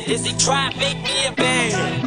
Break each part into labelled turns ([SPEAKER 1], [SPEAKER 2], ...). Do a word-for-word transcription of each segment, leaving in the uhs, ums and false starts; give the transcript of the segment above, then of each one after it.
[SPEAKER 1] Is he trying to make me a band?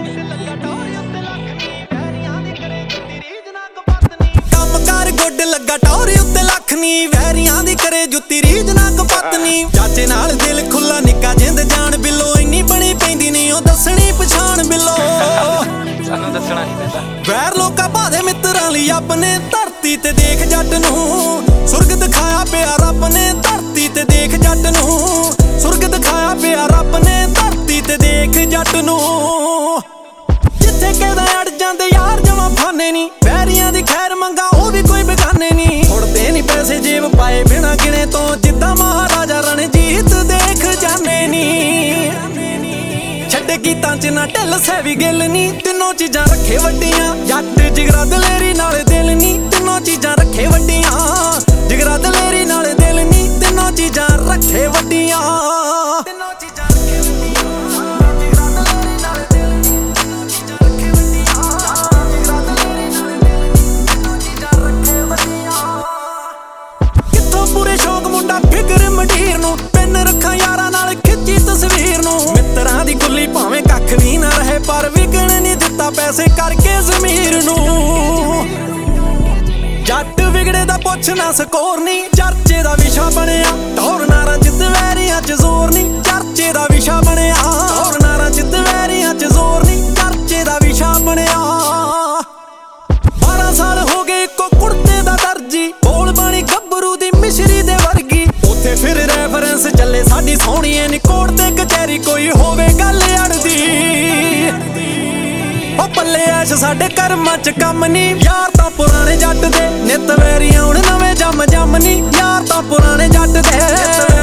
[SPEAKER 2] ਕੰਮ ਕਰ good ਲੱਗਾ ਟੌਰ ਉੱਤੇ ਲੱਖ ਨੀ ਵੈਰੀਆਂ ਦੀ ਕਰੇ ਜੁੱਤੀ ਰੀਝ ਨਾ ਕਪਤਨੀ ਚਾਚੇ ਨਾਲ ਦਿਲ ਖੁੱਲਾ ਨਿੱਕਾ ਜਿੰਦ ਜਾਣ ਬਿੱਲੋ ਇੰਨੀ ਬਣੀ ਪੈਂਦੀ ਨਹੀਂ ਉਹ ਦੱਸਣੀ ਪਛਾਣ ਬਿੱਲੋ
[SPEAKER 1] ਸਾਨੂੰ ਦੱਸਣਾ ਨਹੀਂ ਪੈਂਦਾ
[SPEAKER 2] ਵੈਰ ਲੋਕਾਂ ਭਾਦੇ ਮਿੱਤਰਾਂ ਲਈ ਆਪਣੇ ਧਰਤੀ ਤੇ ਦੇਖ ਜੱਟ ਨੂੰ ਸੁਰਗ ਦਿਖਾਇਆ ਪਿਆ ਰੱਬ ਨੇ ਧਰਤੀ ਤੇ ਦੇਖ ਜੱਟ ਨੂੰ ਸੁਰਗ ਦਿਖਾਇਆ ਪਿਆ ਰੱਬ ਨੇ ਧਰਤੀ ਤੇ ਦੇਖ ਜੱਟ ਨੂੰ ਜਿੱਥੇ ਕਹਿੰਦਾ ਅੜ ਜਾਂਦੇ ਯਾਰ ਜਮਾਂ ਫਾਨੇ ਨੀ ਵੈਰੀਆਂ ਦੀ ਖੈਰ ਮੰਗਾ ਉਹ ਵੀ ਕੋਈ ਬੇਗਾਨੇ ਨੀ ਉੜਦੇ ਨੀ ਪੈਸੇ ਜੇਬ ਪਾਏ ਬਿਨਾ ਗਿਣੇ ਤੋਂ ਜਿੱਦਾਂ ਮਹਾਰਾਜਾ ਰਣਜੀਤ ਦੇਖ ਜਾਣੇ ਨੀ ਛੱਡੇ ਗੀਤਾਂ ਚ ਨਾ ਢਿੱਲ ਸਹਿਵੀ ਗਿੱਲ ਨੀ ਤਿੰਨੋਂ ਚੀਜ਼ਾਂ ਰੱਖੇ ਵੱਡੀਆਂ ਜੱਟ ਜਿਗਰਾ ਦਲੇਰੀ ਨਾਲ ਦਿਲ ਨੀ ਤਿੰਨੋਂ ਚੀਜ਼ਾਂ ਰੱਖੇ ਵੱਡੀਆਂ ਜਿਗਰਾ ਦਲੇਰੀ ਨਾਲ ਦਿਲ ਨੀ ਤਿੰਨੋਂ ਚੀਜ਼ਾਂ ਰੱਖੇ ਵੱਡੀਆਂ ਤਿੰਨੋਂ ਚੀਜ਼ਾਂ ਰੱਖੇ ਵੱਡੀਆਂ ਜਿਗਰਾ ਦਲੇਰੀ ਨਾਲ ਦਿਲ ਨੀ ਤਿੰਨੋਂ ਚੀਜ਼ਾਂ ਰੱਖੇ ਵੱਡੀਆਂ ਜਿਗਰਾ ਦਲੇਰੀ ਨਾਲ ਦਿਲ ਨੀ ਤਿੰਨੋਂ ਚੀਜ਼ਾਂ ਰੱਖੇ ਵੱਡੀਆਂ ਕਿੱਥੋਂ ਪੂਰੇ ਸ਼ੌਕ ਮੁੰਡਾ ਫਿਕਰ ਮੰਡੀਰ ਨੂੰ ਪੈਨ ਰੱਖਾਂ ਯਾਰਾਂ ਨਾਲ ਖਿੱਚੀ ਤਸਵੀਰ ਨੂੰ ਮਿੱਤਰਾਂ ਦੀ ਕੁੱਲੀ ਭਾਵੇਂ ਕੱਖ ਵੀ ਨਾ ਰਹੇ ਪਰ ਵਿਕਣ ਨਹੀਂ ਦਿੱਤਾ ਪੈਸੇ ਕਰਕੇ ਜ਼ਮੀਰ ਨੂੰ ਜੱਟ ਵਿਗੜੇ ਦਾ ਪੁੱਛ ਨਾ ਸਕੋਰ ਨੀ ਚਰਚੇ ਦਾ ਵਿਸ਼ਾ ਬਣਿਆ ਟੌਰ ਨਾਰਾਂ ਜਿੱਤ ਵੈਰੀਆਂ ਚ ਜ਼ੋਰ ਨੀ ਚਰਚੇ ਦਾ ਵਿਸ਼ਾ ਬਣਿਆ ਟੌਰ ਨਾਰਾਂ ਜਿੱਤ ਵੈਰੀਆਂ ਚ ਜ਼ੋਰ ਨੀ ਚਰਚੇ ਦਾ ਵਿਸ਼ਾ ਬਣਿਆ ਬਾਰਾਂ ਸਾਲ ਹੋ ਗਏ ਇੱਕੋ ਕੁੜਤੇ ਦਾ ਦਰਜੀ ਬੋਲ ਬਾਣੀ ਗੱਭਰੂ ਦੀ ਮਿਸ਼ਰੀ ਦੇ ਵਰਗੀ ਉੱਥੇ ਫਿਰ ਰੈਫਰੈਂਸ ਚੱਲੇ ਸਾਡੀ ਸੋਹਣੀਏ ਨੀ ਕੋਰਟ ਤੇ ਕਚਹਿਰੀ ਕੋਈ ਹੋਵੇ ਗੱਲ ਅੜਦੀ ਉਹ ਪੱਲੇ ਐਸ਼ ਸਾਡੇ ਕਰਮਾਂ ਚ ਕੰਮ ਨੀ ਯਾਰ ਤਾਂ ਪੁਰਾਣੇ ਜੱਟ ਦੇ ਨਿੱਤ ਵੈਰੀਆਂ ਹੁਣ ਨਵੇਂ ਜੰਮ ਜੰਮ ਨੀ ਯਾਰ ਤਾਂ ਪੁਰਾਣੇ ਜੱਟ ਦੇ